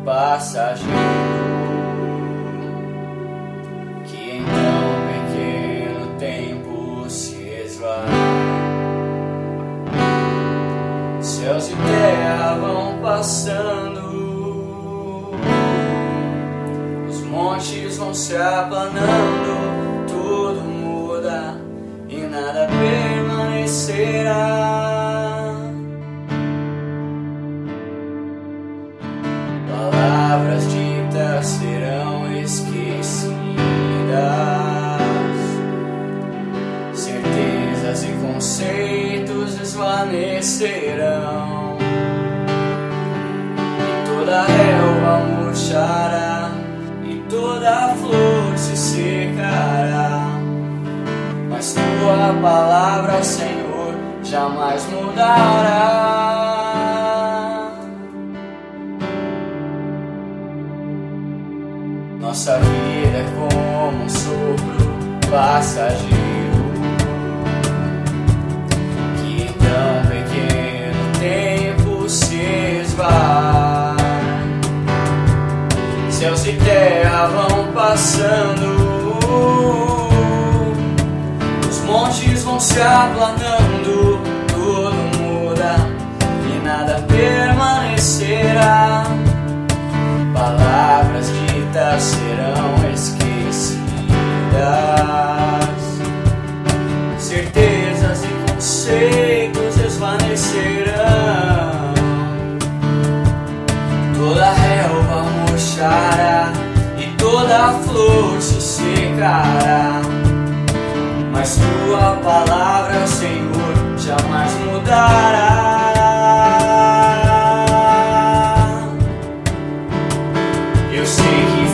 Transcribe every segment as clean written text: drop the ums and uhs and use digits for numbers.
passageiro, que então pequeno tempo se esvai. Céus e terra vão passando, os montes vão se aplanando, tudo muda e nada permanecerá. Palavras ditas serão esquecidas, certezas e conceitos desvanecerão, e toda relva murchará, e toda flor se secará, mas tua palavra, Senhor, jamais mudará. Nossa vida é como um sopro passageiro, que em tão pequeno tempo se esvai. Céus e terra vão passando, os montes vão se aplanando, tudo muda e nada permanecerá. Palavras ditas serão esquecidas, certezas e conceitos desvanecerão, toda relva murchará e toda flor se secará, mas tua palavra, Senhor, jamais mudará. Eu sei que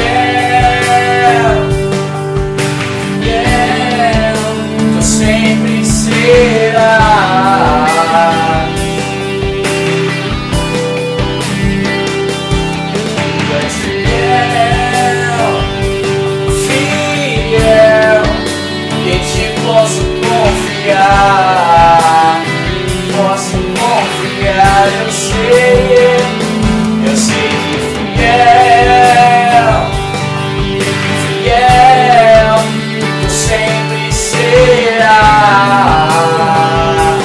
fiel, tu sempre serás. Tu és fiel, e em ti posso confiar, eu sei que fiel, tu sempre serás.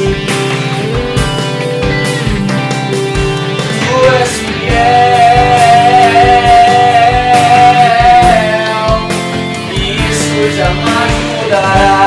Tu és fiel, e isso jamais mudará.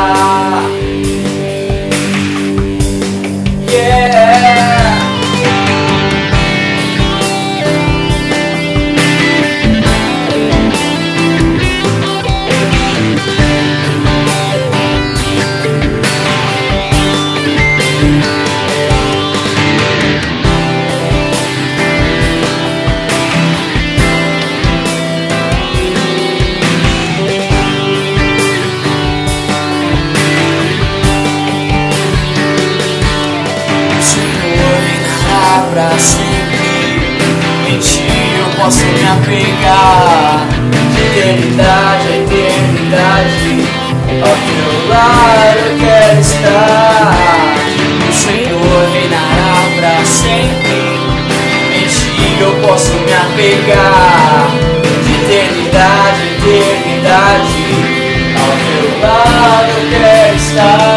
Pra sempre, em ti eu posso me apegar, de eternidade a eternidade, ao teu lado eu quero estar. O Senhor reinará pra sempre, em ti eu posso me apegar, de eternidade a eternidade, ao teu lado eu quero estar.